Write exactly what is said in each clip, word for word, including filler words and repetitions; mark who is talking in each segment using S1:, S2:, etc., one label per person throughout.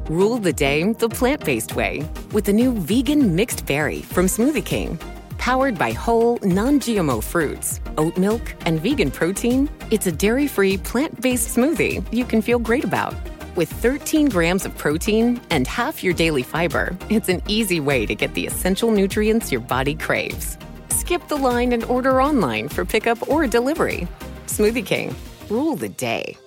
S1: Rule the day the plant-based way with the new Vegan Mixed Berry from Smoothie King. Powered by whole, non-G M O fruits, oat milk, and vegan protein, it's a dairy-free, plant-based smoothie you can feel great about. With thirteen grams of protein and half your daily fiber, it's an easy way to get the essential nutrients your body craves. Skip the line and order online for pickup or delivery. Smoothie King. Rule the day.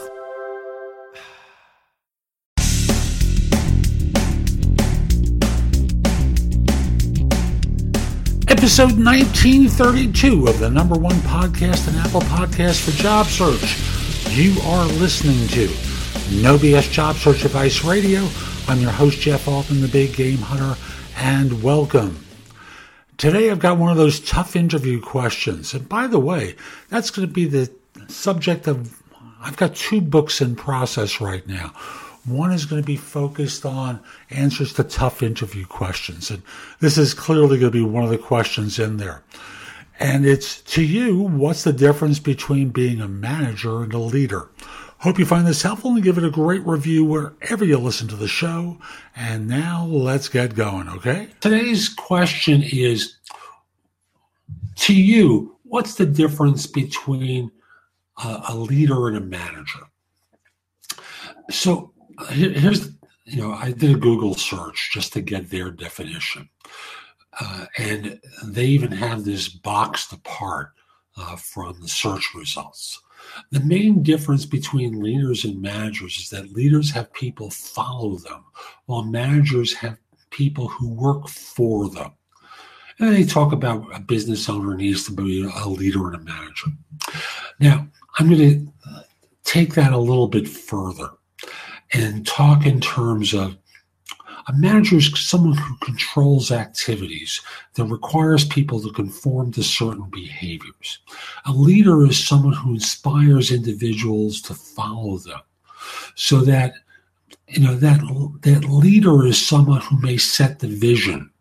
S2: Episode nineteen thirty-two of the number one podcast and Apple Podcast for job search. You are listening to No B S Job Search Advice Radio. I'm your host, Jeff Altman, the Big Game Hunter, and welcome. Today I've got one of those tough interview questions. And by the way, that's going to be the subject of, I've got two books in process right now. One is going to be focused on answers to tough interview questions. And this is clearly going to be one of the questions in there. And it's to you, what's the difference between being a manager and a leader? Hope you find this helpful and give it a great review wherever you listen to the show. And now let's get going, okay? Today's question is, to you, what's the difference between a, a leader and a manager? So, Here's, you know, I did a Google search just to get their definition. Uh, and they even have this boxed apart uh, from the search results. The main difference between leaders and managers is that leaders have people follow them, while managers have people who work for them. And they talk about a business owner needs to be a leader and a manager. Now, I'm going to take that a little bit further and talk in terms of a manager is someone who controls activities that requires people to conform to certain behaviors. A leader is someone who inspires individuals to follow them. So that, you know, that, that leader is someone who may set the vision.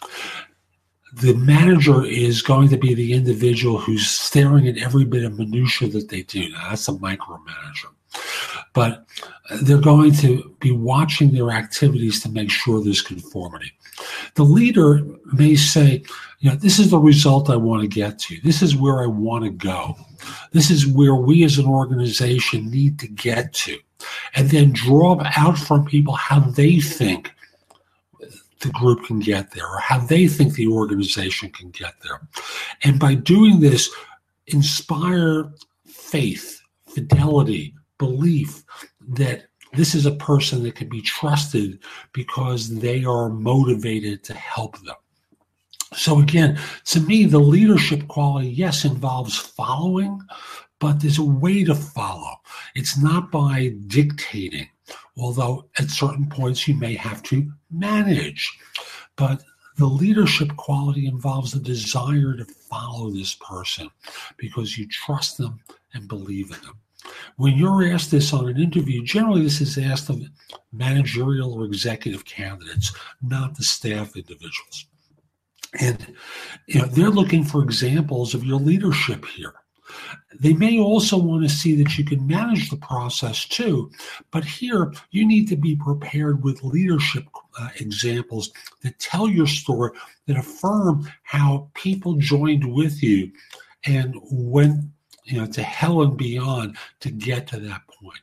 S2: The manager is going to be the individual who's staring at every bit of minutia that they do. Now, that's a micromanager. But they're going to be watching their activities to make sure there's conformity. The leader may say, you know, this is the result I want to get to. This is where I want to go. This is where we as an organization need to get to. And then draw out from people how they think the group can get there or how they think the organization can get there. And by doing this, inspire faith, fidelity, belief that this is a person that can be trusted because they are motivated to help them. So again, to me, the leadership quality, yes, involves following, but there's a way to follow. It's not by dictating, although at certain points you may have to manage. But the leadership quality involves the desire to follow this person because you trust them and believe in them. When you're asked this on an interview, generally this is asked of managerial or executive candidates, not the staff individuals. And you know, they're looking for examples of your leadership here. They may also want to see that you can manage the process too, but here you need to be prepared with leadership uh, examples that tell your story, that affirm how people joined with you and went, you know, to hell and beyond to get to that point.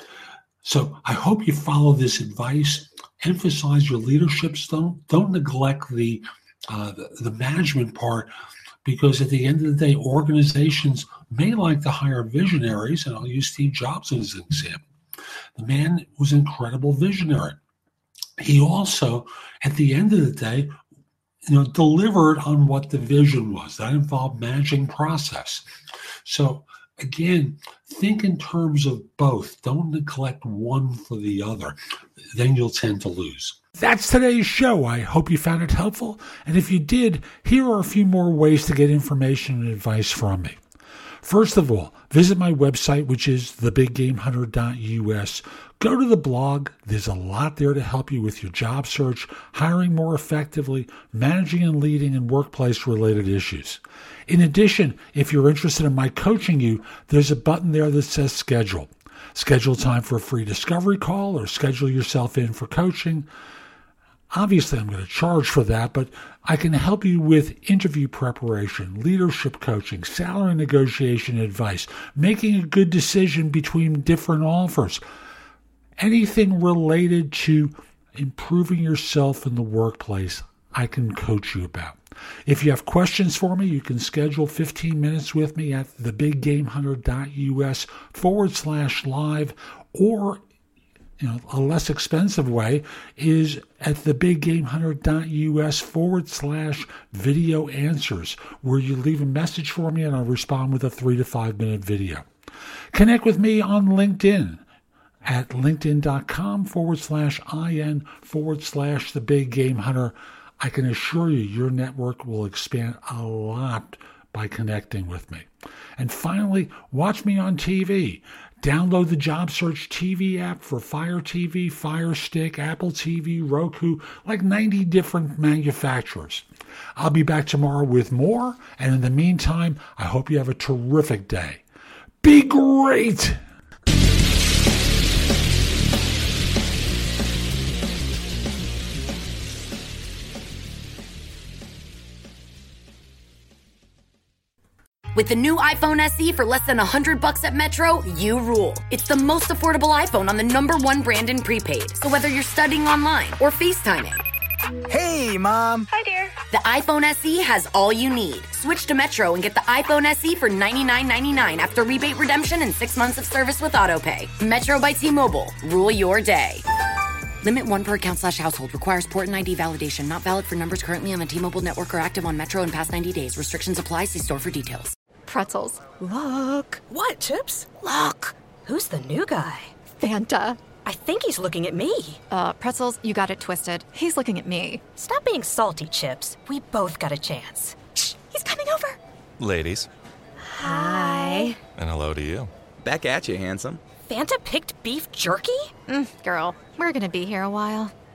S2: So I hope you follow this advice. Emphasize your leadership. Don't don't neglect the uh, the, the management part, because at the end of the day, organizations may like to hire visionaries, and I'll use Steve Jobs as an example. The man was an incredible visionary. He also, at the end of the day, you know, delivered on what the vision was. That involved managing process. So again, think in terms of both. Don't neglect one for the other. Then you'll tend to lose. That's today's show. I hope you found it helpful. And if you did, here are a few more ways to get information and advice from me. First of all, visit my website, which is the big game hunter dot U S. Go to the blog. There's a lot there to help you with your job search, hiring more effectively, managing and leading, and workplace-related issues. In addition, if you're interested in my coaching you, there's a button there that says schedule. Schedule time for a free discovery call or schedule yourself in for coaching. Obviously, I'm going to charge for that, but I can help you with interview preparation, leadership coaching, salary negotiation advice, making a good decision between different offers, anything related to improving yourself in the workplace, I can coach you about. If you have questions for me, you can schedule fifteen minutes with me at thebiggamehunter.us forward slash live, or you know, a less expensive way is at thebiggamehunter.us forward slash video answers, where you leave a message for me and I'll respond with a three to five minute video. Connect with me on LinkedIn at linkedin.com forward slash in forward slash the Big Game Hunter. I can assure you your network will expand a lot by connecting with me. And finally, watch me on T V. Download the Job Search T V app for Fire T V, Fire Stick, Apple T V, Roku, like ninety different manufacturers. I'll be back tomorrow with more, and in the meantime, I hope you have a terrific day. Be great!
S3: With the new iPhone S E for less than one hundred bucks at Metro, you rule. It's the most affordable iPhone on the number one brand in prepaid. So whether you're studying online or FaceTiming.
S4: Hey, Mom.
S3: Hi, dear. The iPhone S E has all you need. Switch to Metro and get the iPhone S E for ninety-nine ninety-nine after rebate redemption and six months of service with AutoPay. Metro by T-Mobile. Rule your day. Limit one per account slash household. Requires port and I D validation. Not valid for numbers currently on the T-Mobile network or active on Metro in past ninety days. Restrictions apply. See store for details.
S5: Pretzels.
S6: Look. What, Chips? Look. Who's the new guy?
S5: Fanta.
S6: I think he's looking at me.
S5: Uh, Pretzels, you got it twisted. He's looking at me.
S6: Stop being salty, Chips. We both got a chance. Shh, he's coming over.
S7: Ladies.
S6: Hi.
S7: And hello to you.
S4: Back at you, handsome.
S6: Fanta picked beef jerky?
S5: Mm, girl, we're gonna be here a while.